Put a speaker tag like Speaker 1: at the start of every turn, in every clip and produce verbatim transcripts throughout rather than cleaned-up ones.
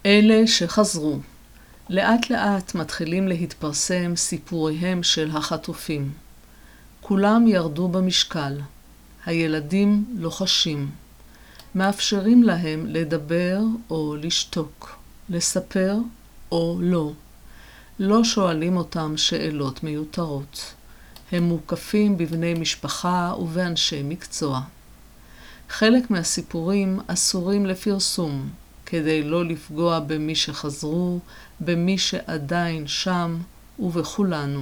Speaker 1: אלה שחזרו. לאט לאט מתחילים להתפרסם סיפוריהם של החטופים. כולם ירדו במשקל. הילדים לוחשים. מאפשרים להם לדבר או לשתוק, לספר או לא. לא שואלים אותם שאלות מיותרות. הם מוקפים בבני משפחה ובאנשי מקצוע. חלק מהסיפורים אסורים לפרסום, כדי לא לפגוע במי שחזרו, במי שעדיין שם ובכולנו.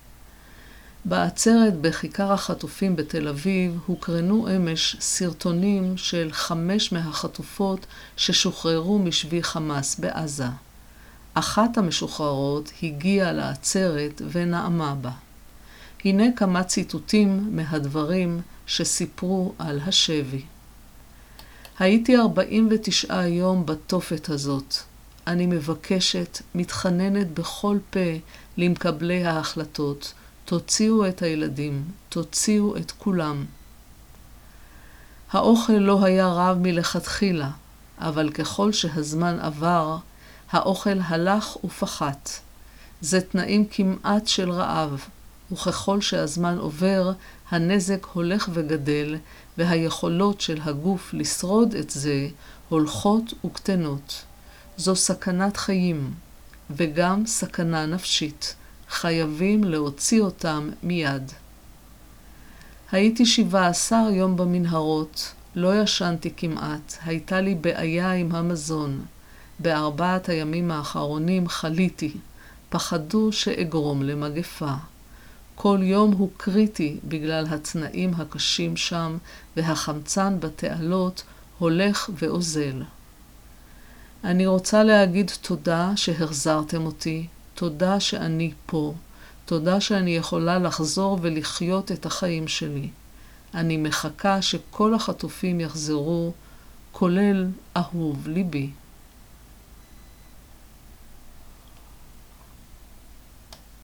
Speaker 1: בעצרת בכיכר החטופים בתל אביב הוקרנו אמש סרטונים של חמש מהחטופות ששוחררו משבי חמאס בעזה. אחת המשוחררות הגיעה לעצרת ונעמה בה. הנה כמה ציטוטים מהדברים שסיפרו על השבי. הייתי ארבעים ותשעה יום בתופת הזאת. אני מבקשת, מתחננת בכל פה למקבלי ההחלטות. תוציאו את הילדים, תוציאו את כולם. האוכל לא היה רב מלכתחילה, אבל ככל שהזמן עבר, האוכל הלך ופחת. זה תנאים כמעט של רעב, וככל שהזמן עובר, הנזק הולך וגדל, והיכולות של הגוף לשרוד את זה הולכות וקטנות. זו סכנת חיים, וגם סכנה נפשית. חייבים להוציא אותם מיד. הייתי שבעה עשר יום במנהרות, לא ישנתי כמעט, הייתה לי בעיה עם המזון. בארבעת הימים האחרונים חליתי, פחדו שאגרום למגפה. כל יום הוא קריטי בגלל התנאים הקשים שם, והחמצן בתעלות הולך ואוזל. אני רוצה להגיד תודה שהחזרתם אותי, תודה שאני פה, תודה שאני יכולה לחזור ולחיות את החיים שלי. אני מחכה שכל החטופים יחזרו, כולל אהוב ליבי.